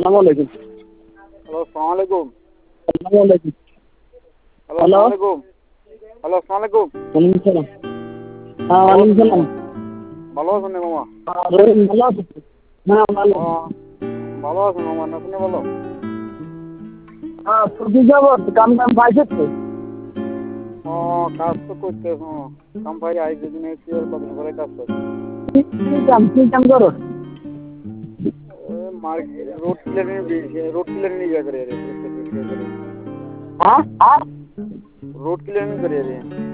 আসসালামু আলাইকুম। হ্যালো, আসসালামু আলাইকুম। আসসালামু আলাইকুম। হ্যালো, আসসালামু আলাইকুম। হ্যালো, আসসালামু আলাইকুম। ওয়ালাইকুম সালাম। হ্যাঁ, ভালো ওয়ালাইকুম আছেন সালাম। মামা? ভালো আছেন রে মামা? রহিম ভালো আছো? হ্যাঁ, ভালো। ভালো আছেন মামা? না শুনে ভালো? হ্যাঁ, ছুটি যাবত কাম পাইছে তো? কাজ তো করতে কাম ভাই আই যেদিন এসে কদিন করে কাজ করে। কি কাম করো? রোড ক্লিয়ারিং রোড ক্লিয়ারিং ইয়ে করে রে। হ্যাঁ? रोड क्लियर नहीं करिए रे।